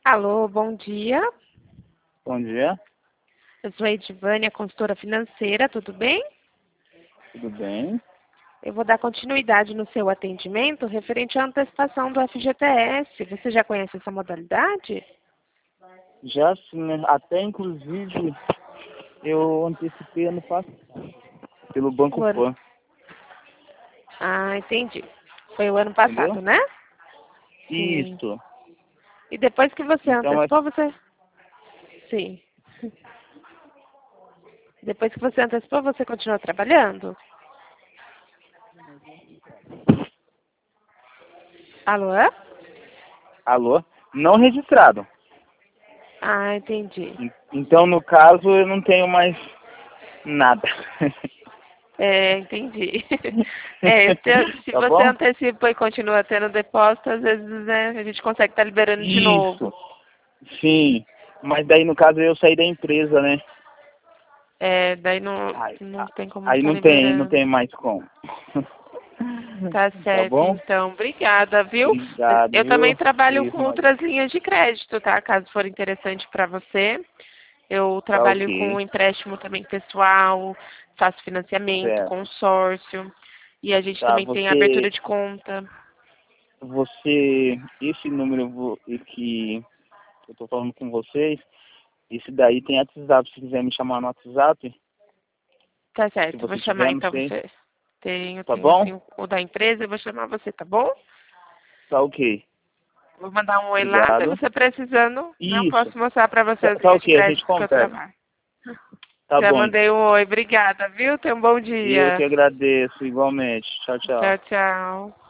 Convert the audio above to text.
Alô, bom dia. Bom dia, Eu sou a Edivânia, consultora financeira, tudo bem? tudo bem? Eu vou dar continuidade no seu atendimento referente à antecipação do FGTS. Você já conhece essa modalidade? Já sim, né? Até inclusive eu antecipei ano passado pelo Banco O ano... Pan, Ah, entendi. Foi o ano entendeu? passado, né? Sim. Isso. E depois que você Então antecipou, você... Sim. Depois que você antecipou, você continua trabalhando? Alô? alô? Não registrado. Ah, entendi. Então, no caso, eu não tenho mais nada. É, entendi. Se Tá você bom? antecipa e continua tendo depósito, às vezes, né, a gente consegue estar liberando de Isso. novo. Sim. Mas daí, no caso, eu saí da empresa, né? É, daí não, Aí, não tem como aí estar não liberando. tem mais como. Tá Tá certo, bom? então. Obrigada, viu? Obrigado, Eu também viu? trabalho Isso, com Maria. outras linhas de crédito, tá? Caso for interessante para você. Eu Tá trabalho com ok. empréstimo também pessoal, faço financiamento, Certo. consórcio. E a gente Tá, também tem abertura de conta. esse número que eu tô falando com vocês, esse daí tem WhatsApp, se quiser me chamar no WhatsApp, Tá se certo, vou você chamar tiver, não então sei, você. Tenho, tá tenho bom? sim o da empresa, eu vou chamar você, tá bom? Tá ok. Vou mandar um oi lá, se Obrigado. você precisando, eu Isso, posso mostrar para você as tá linhas de ok, a gente crédito que eu conversa. trabalho. Tá Já bom, então. mandei um oi, obrigada, viu? Tenha um bom Eu que dia. agradeço, igualmente. Tchau, Tchau, tchau. tchau.